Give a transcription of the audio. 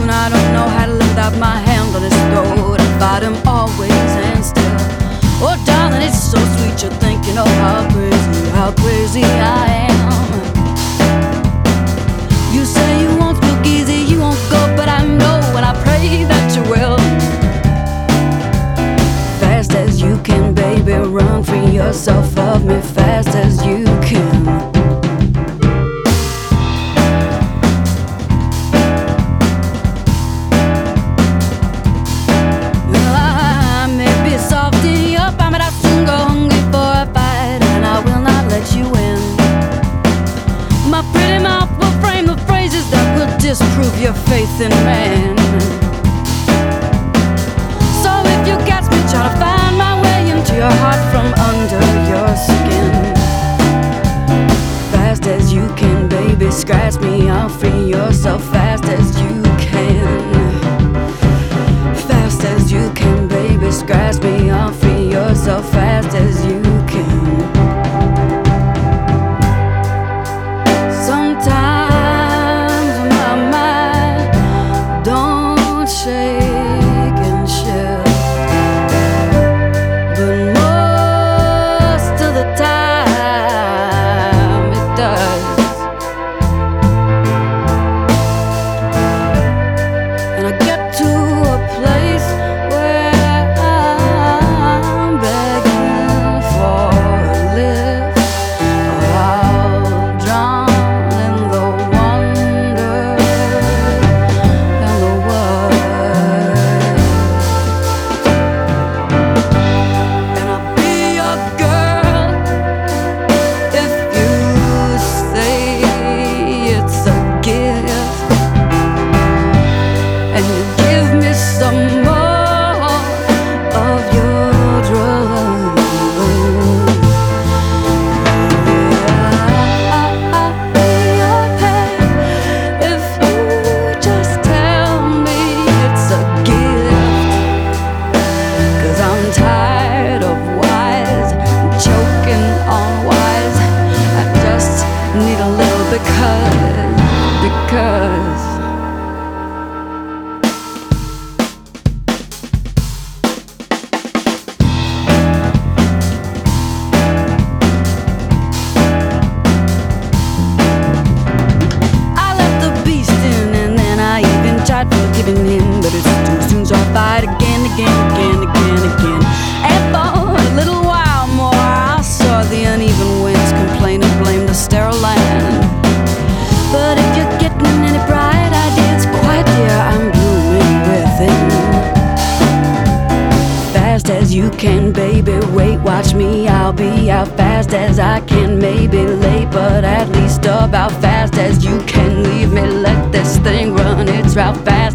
tune. I don't know how to live without my hand on his throat. I fight him always and still. Oh darling, it's so sweet, you're thinking, oh how crazy I am. You say you won't look easy, you won't go, but I know and I pray that you will. Fast as you can, baby, run, free yourself of me fast as you can. Disprove your faith in man. So if you catch me trying to find my way into your heart from under your skin, fast as you can, baby, scratch me, I'll free yourself fast as you can. Fast as you can, baby, scratch me, I'll free yourself fast as you can. Sometimes shake and shift, but most of the time it does. And I get to a place where I'm begging for a lift, I'll drown in the wonder and the world. Need a little because I let the beast in, and then I even tried forgiving him, but it's too soon, so I fight again. And for a little while more I saw the uneven winds complain and blame the sterile land. But if you're getting any bright ideas, quiet dear, I'm blooming within. Fast as you can, baby, wait, watch me, I'll be out fast as I can. Maybe late, but at least about fast as you can. Leave me, let this thing run its route fast.